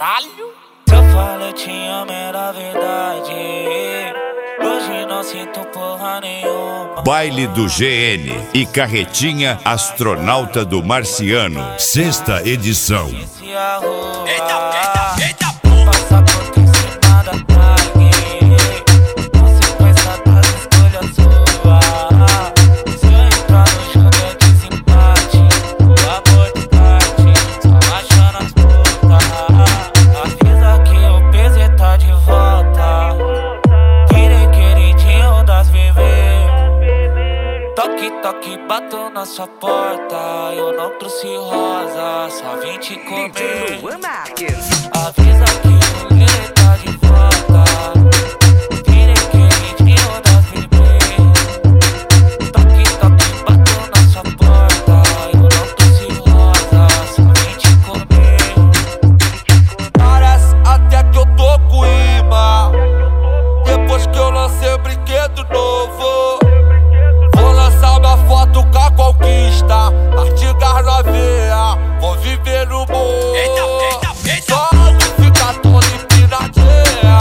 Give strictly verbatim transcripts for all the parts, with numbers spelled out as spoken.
Caralho! Se eu falo eu te amo era verdade, hoje não sinto porra nenhuma. Baile do G N e Carretinha Astronauta do Marciano, sexta edição. Eita, eita, eita! Passa por cima da tarde, consequência das escolhas suas. Se eu entrar no jogo é desempate, o amor descarte, só achando as putas. Avisa que o P Z tá de volta, virei queridinho das bebês. Toque, toque, bato na sua porta, eu não trouxe rosa, só vim te comer. Avisa que o Lele tá de volta, virei queridinho das bebês. Toque, toque, bato na sua porta, eu não trouxe rosa, só vim te comer. Parece até que eu tô com imã, depois que eu lancei o brinquedo novo. Vou lançar uma foto com a conquista, artigas novinha, vou viver no mundo. Eita, eita, eita! Só de ficar todo empinadinha,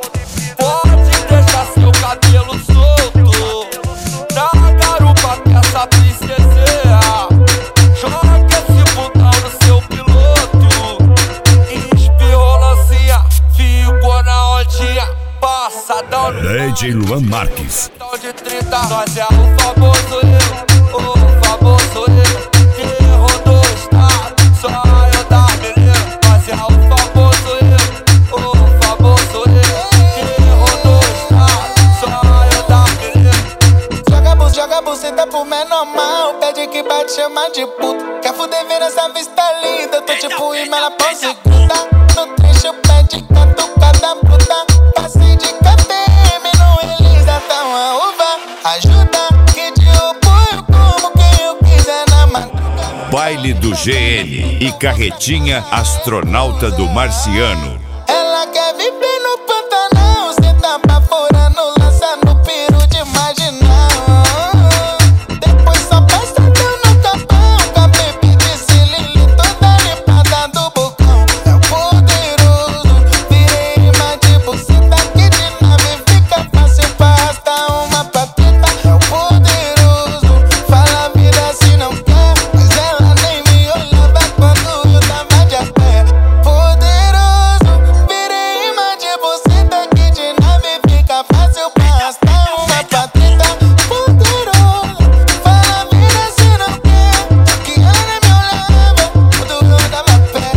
pode deixar seu cabelo solto na garupa dessa princesinha. Joga esse botão no seu piloto, espirrou lancinha, ficou na ondinha, passadão no D J Luan Marques. de trinta, nós é o famoso eu, o famoso eu, que rodou o estado, só eu da menina. Nós é o famoso eu, o famoso eu, que rodou o estado, só eu da menina. Joga bus, joga buceta pro menor mal, pede que bate, chama de puta. Quer fuder, vira essa vista linda, tô tipo imã na pão segunda. No trecho pede catucada bruta, passe de K T M no Elisa, tá uma uva. Ajuda que te apoio como quem eu quiser na madrugada. Baile do G N e Carretinha Astronauta do Marciano. Ela quer viver no Pantanal, cê tá baforando, lança no peru de marginal. Depois só passa no capão, com a baby de Cilili toda limpada do bocão. É o poderoso, virei imã de buceta que de nave fica fácil pra arrastar uma pateta. É o poderoso, fala a vida se não quer, mas ela nem me olhava quando eu tava de a pé. Poderoso, virei imã de buceta que de nave fica fácil pra arrastar uma pateta. Poderoso, fala a vida se não quer, só que ela nem me olhava quando eu tava a pé.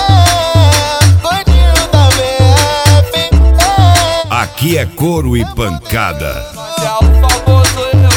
É, gordinho da B F, é. Aqui é couro e pancada. Nós é o famoso eu,